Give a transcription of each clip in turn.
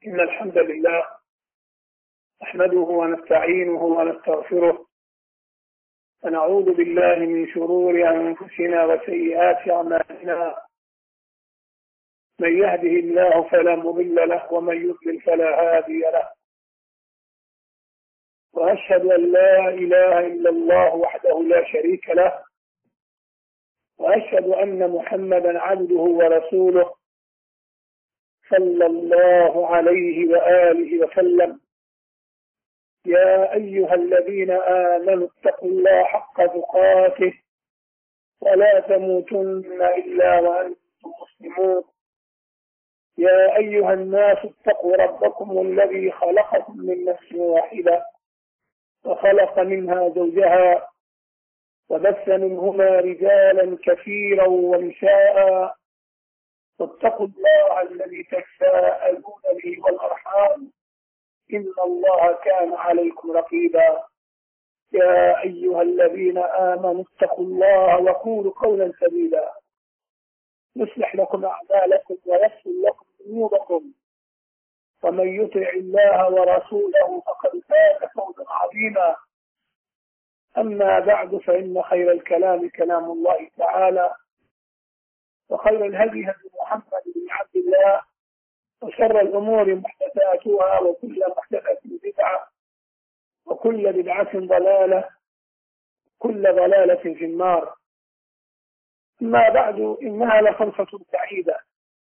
إن الحمد لله نحمده ونستعينه ونستغفره ونعوذ بالله من شرور أنفسنا وسيئات أعمالنا. من يهده الله فلا مضل له ومن يضلل فلا هادي له، وأشهد أن لا إله إلا الله وحده لا شريك له، وأشهد أن محمدا عبده ورسوله صلى الله عليه وآله وسلم. يا أيها الذين آمنوا اتقوا الله حق تقاته ولا تموتن إلا وأنتم مسلمون. يا أيها الناس اتقوا ربكم الذي خلقكم من نفس واحدة وخلق منها زوجها وبث منهما رجالا كثيرا ونساء، واتقوا الله الذي تساءلون به والأرحام إن الله كان عليكم رقيبا. يا أيها الذين آمنوا اتقوا الله وقولوا قولا سديدا يصلح لكم أعمالكم ويغفر لكم ذنوبكم، ومن يطع الله ورسوله فقد فاز فوزا عظيما. أما بعد، فإن خير الكلام كلام الله تعالى، وخير الهدي هدي محمد بن عبد الله، وشر الأمور محدثاتها، وكل محدثة بدعة، وكل بدعة ضلالة، كل ضلالة في النار. أما بعد، إنها لفرصة سعيدة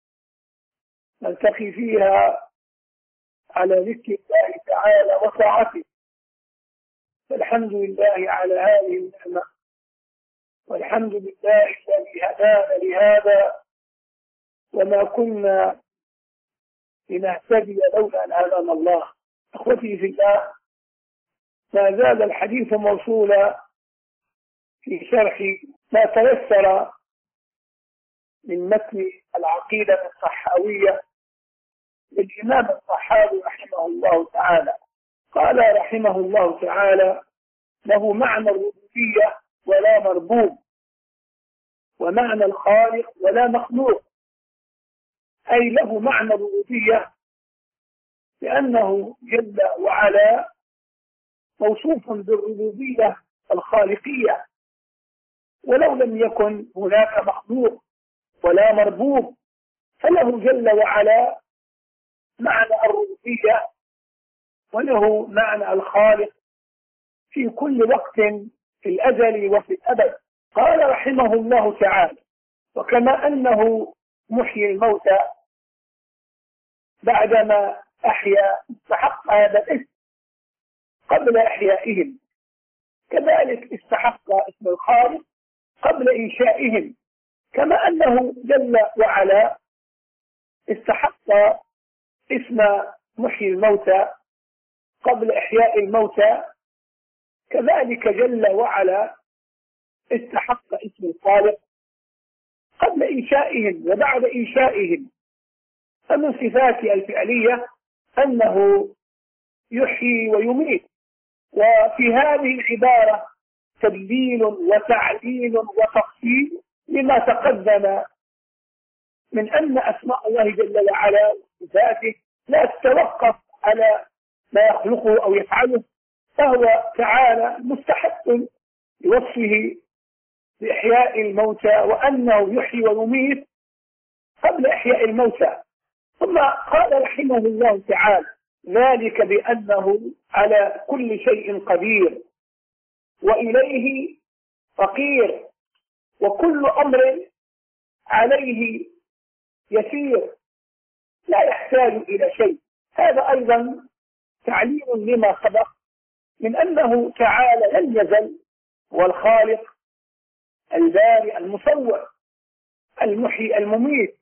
نلتقي فيها على ذكر الله تعالى وطاعته، فالحمد لله على هذه النعمة، والحمد لله الذي هدانا لهذا، وما كنا لنهتدي لولا أن هدانا الله. أخوتي في الله، ما زال الحديث موصولا في شرح ما تيسر من متن العقيدة الصحاوية للإمام الصحاوي رحمه الله تعالى. قال رحمه الله تعالى: له معنى الربوبية ولا مربوب، ومعنى الخالق ولا مخلوق. أي له معنى الربوبية لأنه جل وعلا موصوف بالربوبية الخالقية، ولو لم يكن هناك مخلوق ولا مربوب فله جل وعلا معنى الربوبية وله معنى الخالق في كل وقت، في الأزل وفي الأبد. قال رحمه الله تعالى: وكما أنه محيي الموتى بعدما أحيا استحق هذا الاسم قبل إحيائهم، كذلك استحق اسم الخالق قبل إنشائهم، كما أنه جل وعلا استحق اسم محيي الموتى قبل إحياء الموتى، كذلك جل وعلا استحق اسم الخالق قبل إنشائهم وبعد إنشائهم. فمن صفاته الفعلية أنه يحيي ويميت. وفي هذه العبارة تدليل وتعليل وتفصيل لما تقدم من أن أسماء الله جل وعلا وصفاته لا تتوقف على ما يخلقه أو يفعله، فهو تعالى مستحق لوصفه بإحياء الموتى وأنه يحيي ويميت قبل إحياء الموتى. ثم قال رحمه الله تعالى: ذلك بأنه على كل شيء قدير وإليه فقير، وكل أمر عليه يسير، لا يحتاج إلى شيء. هذا أيضا تعليم لما سبق من أنه تعالى لم يزل هو الخالق البارئ المصور المحيي المميت،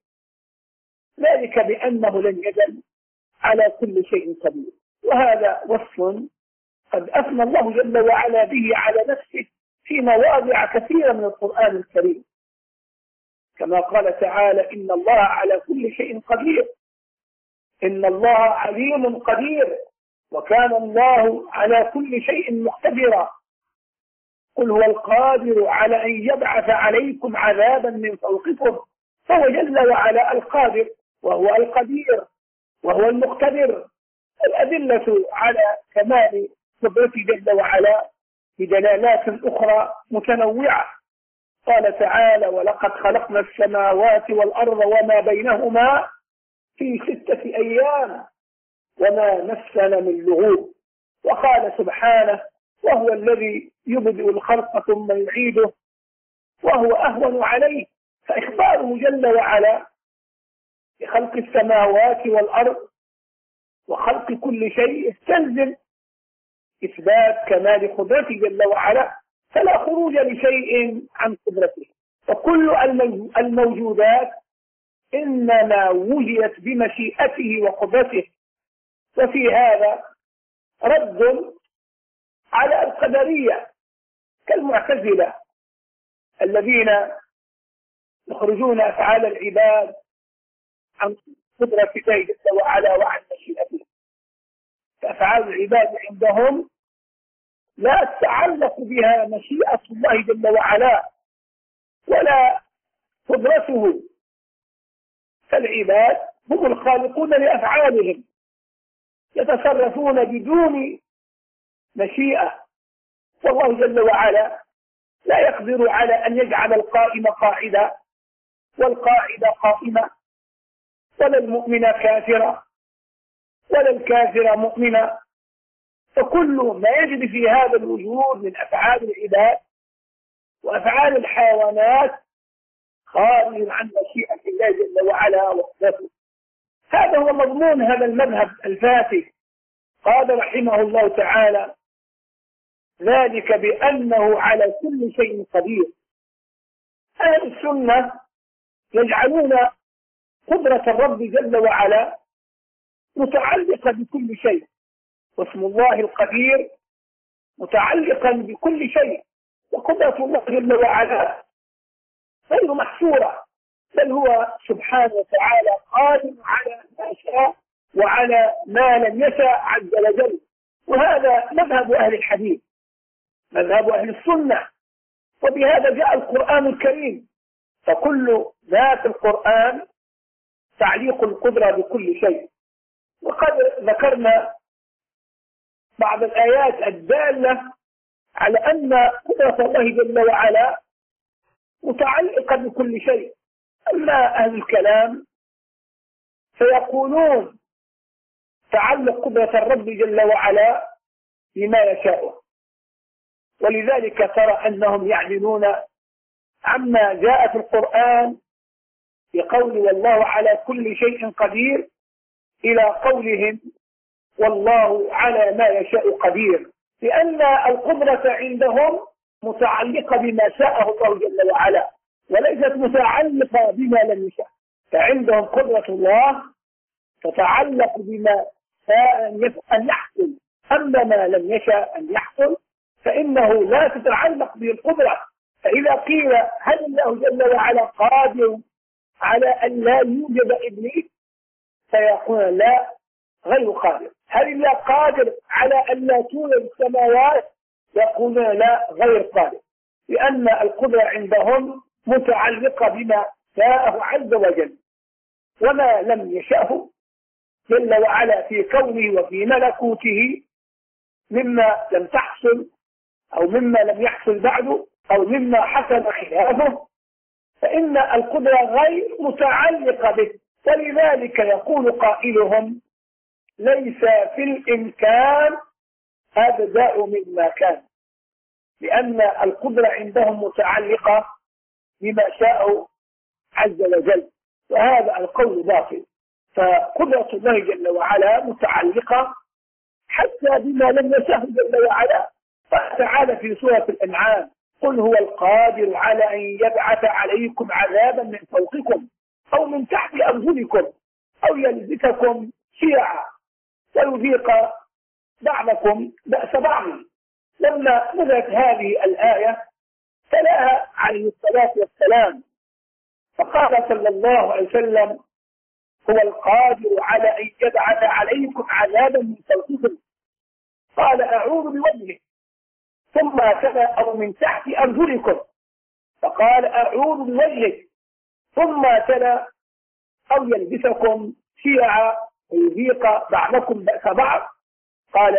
ذلك بأنه لم يزل على كل شيء قدير. وهذا وصف قد أثنى الله جل وعلا به على نفسه في مواضع كثيرة من القرآن الكريم، كما قال تعالى: إن الله على كل شيء قدير، إن الله عليم قدير، وكان الله على كل شيء مقتدرا، قل هو القادر على أن يبعث عليكم عذابا من فوقكم، فهو جل وعلا القادر وهو القدير، وهو المقتدر. الأدلة على كمال قدرته جل وعلا بدلالات أخرى متنوعة. قال تعالى: ولقد خلقنا السماوات والأرض وما بينهما في 6 أيام وما مسنا من لغوب. وقال سبحانه: وهو الذي يبدئ الخلق ثم يعيده وهو أهون عليه. فإخباره جل وعلا بخلق السماوات والأرض وخلق كل شيء يستلزم إثبات كمال قدرته جل وعلا، فلا خروج لشيء عن قدرته. وكل الموجودات إنما وجدت بمشيئته وقدرته. وفي هذا رد على القدرية كالمعتزلة الذين يخرجون أفعال العباد عن قدرة الله جل وعلا وعن مشيئته. فأفعال العباد عندهم لا تتعلق بها مشيئة الله جل وعلا ولا قدرته، فالعباد هم الخالقون لأفعالهم، يتصرفون بدون مشيئة. والله جل وعلا لا يقدر على أن يجعل القائم قاعدة والقاعدة قائمة، ولا المؤمن كافرا ولا الكافر مؤمنا. فكل ما يجري في هذا الوجود من أفعال العباد وأفعال الحيوانات خارج عن مشيئة الله جل وعلا وقدرته. هذا هو مضمون هذا المذهب الفاسد. قال رحمه الله تعالى: ذلك بأنه على كل شيء قدير. أهل السنة يجعلون قدرة الرب جل وعلا متعلقة بكل شيء، واسم الله القدير متعلقا بكل شيء، وقدرة الله جل وعلا غير محصورة، بل هو سبحانه وتعالى قادر على ما شاء وعلى ما لم يشاء عز وجل. وهذا مذهب أهل الحديث، مذهب أهل السنة، وبهذا جاء القرآن الكريم. فكل ذات القرآن تعليق القدرة بكل شيء. وقد ذكرنا بعض الآيات الدالة على أن قدرة الله جل وعلا متعلقة بكل شيء. أما أهل الكلام فيقولون تعلق قدرة الرب جل وعلا بما يشاء، ولذلك ترى أنهم يعلنون عما جاء في القرآن بقول والله على كل شيء قدير إلى قولهم والله على ما يشاء قدير، لأن القدرة عندهم متعلقة بما شاءه الله جل وعلا وليست متعلقة بما لم يشاء. فعندهم قدرة الله تتعلق بما شاء أن يحصل، أما ما لم يشاء أن يحصل فإنه لا تتعلق به القدرة. فإذا قيل هل الله جل وعلا قادر على أن لا يوجد إبليس فيقول لا غير قادر. هل الله قادر على أن لا توجد السماوات يقولون لا غير قادر، لأن القدرة عندهم متعلقة بما شاءه عز وجل، وما لم يشاءه جل وعلا في كونه وفي ملكوته مما لم تحصل أو مما لم يحصل بعد أو مما حصل خلافه، فإن القدرة غير متعلقة به. ولذلك يقول قائلهم ليس في الإمكان أبدأ مما كان، لأن القدرة عندهم متعلقة بما شاء عز وجل، وهذا القول باطل. فقدرة الله جل وعلا متعلقة حتى بما لم يشاء جل وعلا. قال تعالى في سورة الأنعام قل هو القادر على أن يبعث عليكم عذابا من فوقكم أو من تحت أرجلكم أو يلبسكم شيعا ويذيق بعضكم بأس بعض. لما نزلت هذه الآية تلاها عليه الصلاة والسلام فقال صلى الله عليه وسلم هو القادر على أن يبعث عليكم عذابا من فوقكم، قال أعوذ بوجهه، ثم تلا أو من تحت أرجلكم، فقال أعوذ بوجهه، ثم تلا أو يلبسكم شيعا ويذيق بعضكم بأس بعض، قال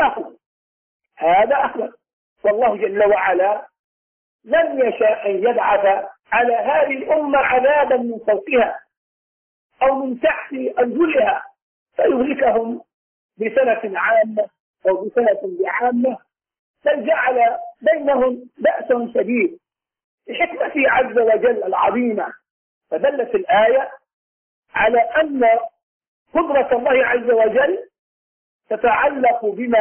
هذا أخلق. والله جل وعلا لم يشاء أن يبعث على هذه الأمة عذابا من فوقها أو من تحت أرجلها فيهلكهم بسنة عامة أو بسنة بعامة، بل جعل بينهم بأس شديد بحكمته عز وجل العظيمة. فدلت الآية على أن قدرة الله عز وجل تتعلق بما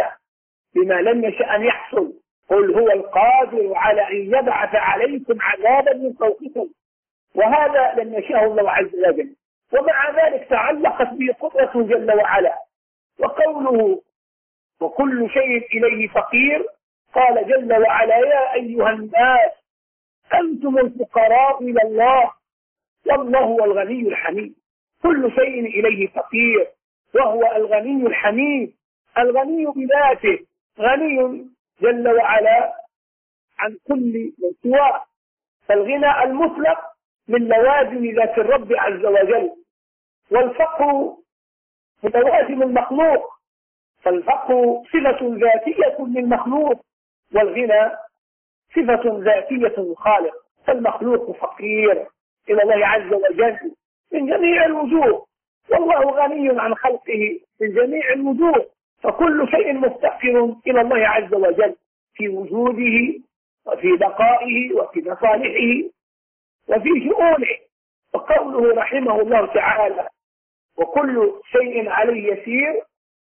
لم يشاء أن يحصل. قل هو القادر على أن يبعث عليكم عذابا من فوقكم، وهذا لم يشاءه الله عز وجل، ومع ذلك تعلقت به قدرته جل وعلا. وقوله وكل شيء إليه فقير، قال جل وعلا يا أيها الناس أنتم الفقراء إلى الله والله هو الغني الحميد. كل شيء إليه فقير وهو الغني الحميد، الغني بذاته، غني جل وعلا عن كل من سواه. فالغنى المطلق من لوازم ذات الرب عز وجل، والفقر من لوازم المخلوق، فالفقر صفة ذاتية للمخلوق والغنى صفة ذاتية للخالق. فالمخلوق فقير إلى الله عز وجل من جميع الوجوه، والله غني عن خلقه من جميع الوجوه، فكل شيء مفتقر إلى الله عز وجل في وجوده وفي بقائه وفي مصالحه وفي شؤونه. وقوله رحمه الله تعالى وكل شيء عليه يسير،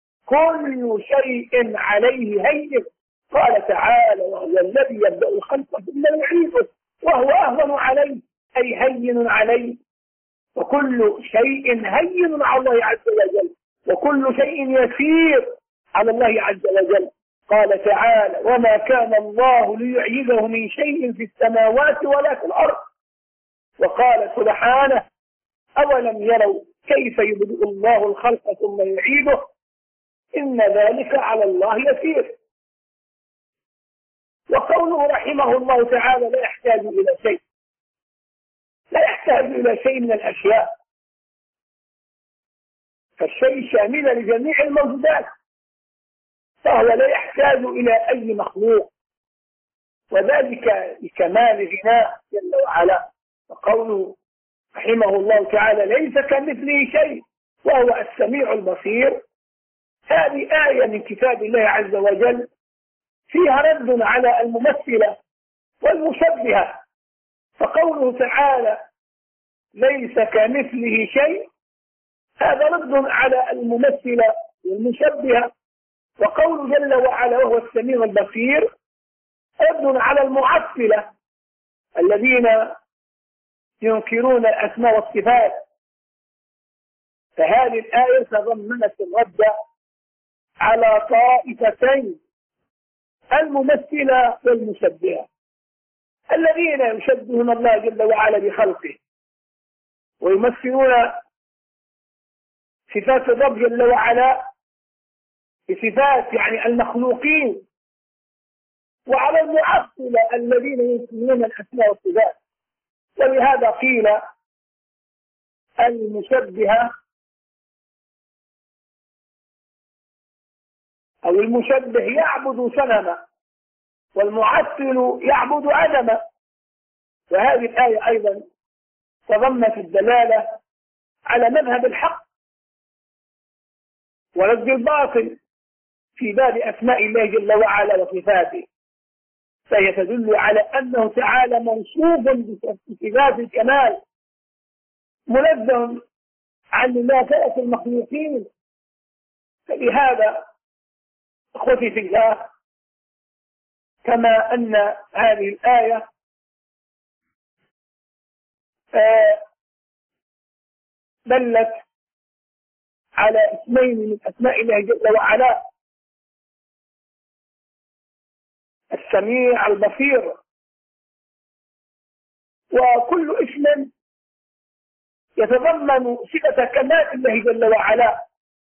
كل شيء عليه هين. قال تعالى وهو الذي يبدأ الخلق ثم يعيده وهو أهون عليه أي هين عليه. وكل شيء هين على الله عز وجل، وكل شيء يسير على الله عز وجل. قال تعالى وما كان الله ليعجزه من شيء في السماوات ولا في الأرض. وقال سبحانه أولم يروا كيف يبدئ الله الخلق ثم يعيده إن ذلك على الله يسير. وقوله رحمه الله تعالى لا يحتاج إلى شيء من الأشياء، فالشيء شامل لجميع الموجودات، فهو لا يحتاج إلى أي مخلوق، وذلك لكمال غناه جل وعلا. وقوله رحمه الله تعالى ليس كمثله شيء وهو السميع البصير، هذه آية من كتاب الله عز وجل فيها رد على الممثلة والمشبهة. فقوله تعالى ليس كمثله شيء هذا رد على الممثلة والمشبهة، وقوله جل وعلا وهو السميع البصير رد على المعطلة الذين ينكرون الأسماء والصفات. فهذه الآية تضمنت الرد على طائفتين، الممثلة والمشبهة، الذين يشبهون الله جل وعلا بخلقه ويمثلون صفات الرب جل وعلا بصفات يعني المخلوقين، وعلى المعطلة الذين ينكرون الأسماء والصفات. ولهذا قيل المشبهة أو المشبه يعبد صنما والمعطل يعبد عدما. وهذه الآية أيضا تضمنت الدلالة على مذهب الحق ورد الباطل في باب أسماء الله جل وعلا وصفاته، فهي تدل على أنه تعالى موصوف بصفات الكمال منزه عن منافاة المخلوقين. فلهذا أخوتي في الله كما أن هذه الآية دلت على اسمين من أسماء الله جل وعلا السميع البصير، وكل اسم يتضمن صفة كمال الله جل وعلا.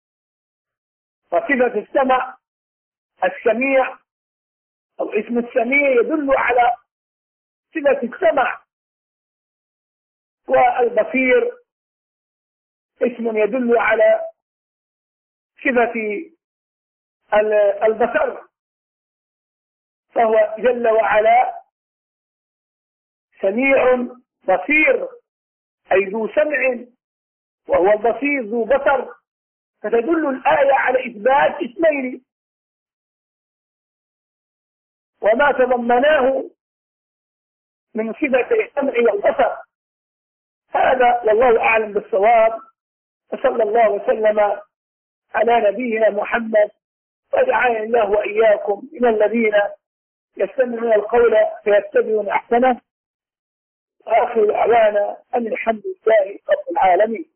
فصفة السمع السميع أو اسم السميع يدل على صفة السمع، والبصير اسم يدل على صفة البصر، فهو جل وعلا سميع بصير، أي ذو سمع، وهو البصير ذو بصر. فتدل الآية على إثبات اسمين وما تضمناه من صفة السمع والبصر. هذا والله أعلم بالصواب، وصلى الله وسلم على نبينا محمد، وجعلنا الله وإياكم من الذين يستمعون القول فيتبعون أحسنه. وآخر دعوانا أن الحمد لله رب العالمين.